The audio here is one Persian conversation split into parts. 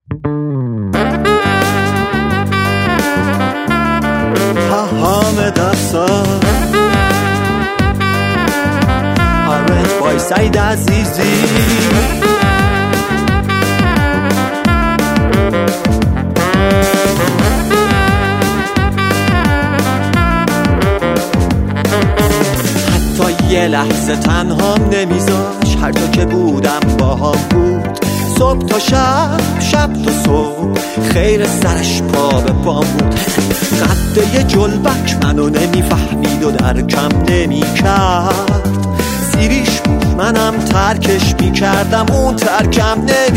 حامد افسار آرنج بای سعید عزیزی. حتی یه لحظه تنهام نمیذاش، هر جا که بودم باهام بود. صبح تا شب، شب تا صبح، خیر سرش پا به پام بود. قد یه جلبک منو نمیفهمید و درکم نمیکرد. زیریش بود منم ترکش میکردم، اون ترکم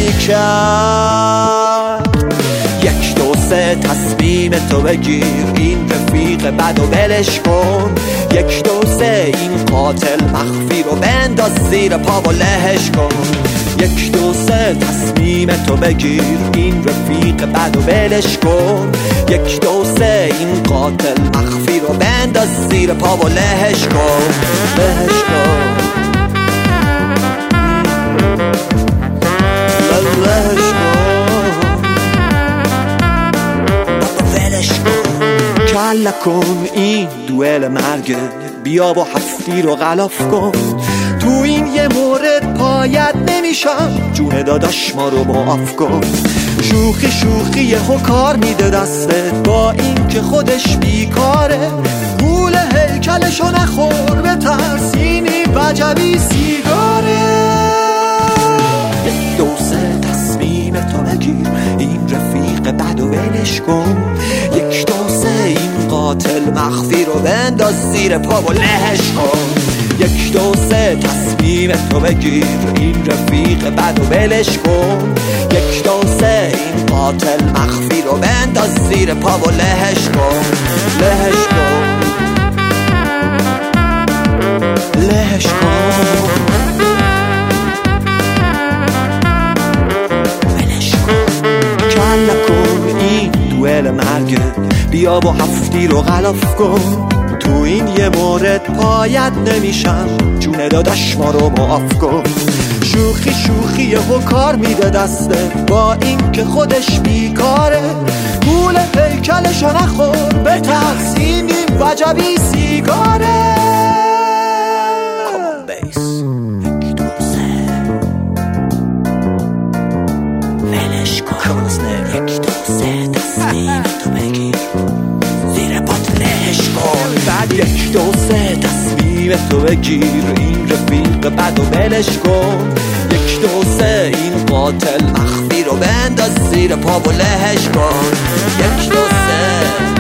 نمیکرد. 1 2 3 تصمیم تو بگیر، این رفیق بد و ولش کن. 1 2 3 این قاتل مخفی رو بنداز زیر پا و لهش کن. 1 2 3 تصمیم تو بگیر، این رفیق بد و ولش کن. 1 2 3 این قاتل مخفی رو بنداز زیر پا و لهش کن. لهش کن، لهش کن، ولش کن. کله کن این دوئل مرگه، بیا با هفتی رو غلاف کن. تو این یه مورد پایت نمیشم، جون داداش ما رو معاف کن. شوخی شوخی یهو کار میده دستت، با این که خودش بیکاره. گول هیکلشو نخور به ترسینی وجبی سیگاره. 1 2 3 تصمیم تو بگیر، این رفیق بد و ولش کن. 1 2 3 این قاتل مخفی رو بنداز زیر پا و لهش کن. 1 2 3 تصمیم تو بگیر، این رفیق بد و ولش کن. 1 2 3 این قاتل مخفی رو بنداز زیر پا و لهش کن. لهش کن، لهش کن، ولش کن. کله کن این دوئل مرگه، بیا با هفتی رو غلاف کن. تو این یه مورد پایت نمیشم، جون داداش ما رو معاف کن. شوخی شوخی یهو کار میده دسته، با این که خودش بیکاره. گول هیکلشو نخور به تقسیمی وجبی سیگاره. کمان بیس 1 2 3 ولش کن. 1 2 3 تصمیم تو بگیر، زیر پات لهش کن. بعد 1 2 3 تصمیم تو بگیر، این رفیق بد و ولش کن. 1 2 3 این قاتل مخفی رو بنداز زیر پا و لهش کن. 1 2 3